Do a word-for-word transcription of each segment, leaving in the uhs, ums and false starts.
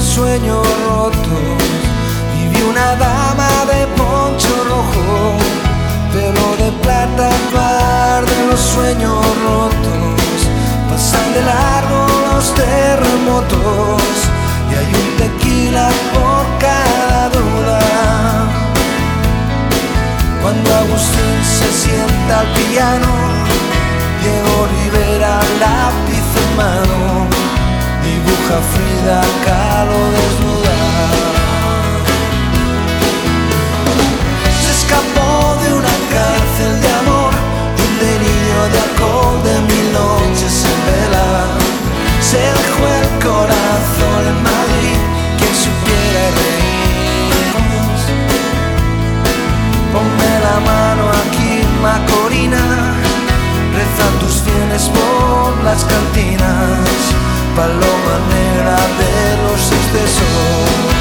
los sueños rotos. Viví una dama de poncho rojo, pelo de plata, par de los sueños rotos. Pasan de largo los terremotos y hay un tequila por cada duda. Cuando Agustín se sienta al piano, Diego Rivera lápiz en mano, dibuja a Frida Kahlo desnuda. Se escapó de una cárcel de amor, de un delirio de alcohol, de mil noches en vela. Se dejó el corazón en Madrid, quien supiera reírnos. Ponme la mano aquí, Macorina, rezan tus fieles por las cantinas, paloma negra de los excesos.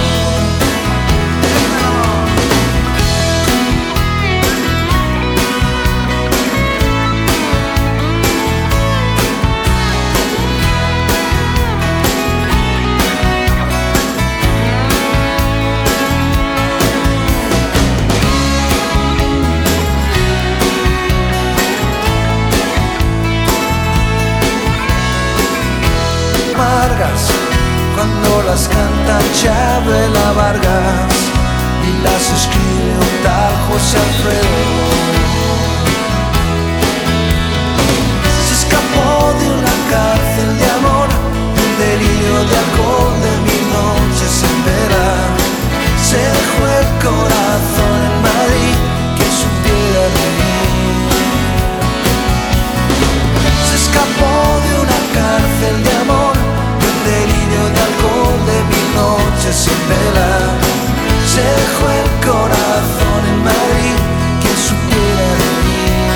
Cuando las canta Chabela Vargas y las escribe un tal José Alfredo. Se escapó de una cárcel de amor, de un delirio de alcohol, de mil noches en vela. Se dejó el corazón en Madrid, que supiera reír. Se escapó de una cárcel de amor, delirio de alcohol, de mil noches sin vela. Se dejó el corazón en Madrid, quien supiera reír.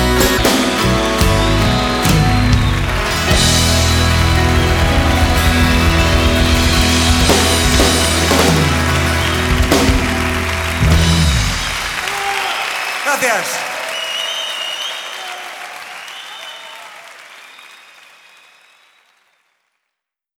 Gracias.